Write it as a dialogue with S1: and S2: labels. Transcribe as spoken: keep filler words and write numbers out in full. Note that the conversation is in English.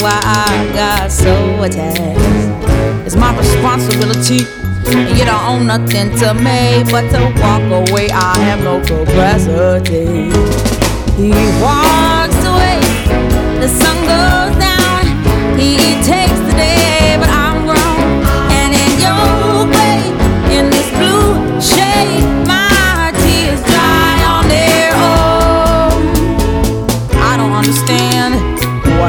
S1: why I got so attached. It's my responsibility, and you don't own nothing to me but to walk away. I have no capacity. He walks away, the sun goes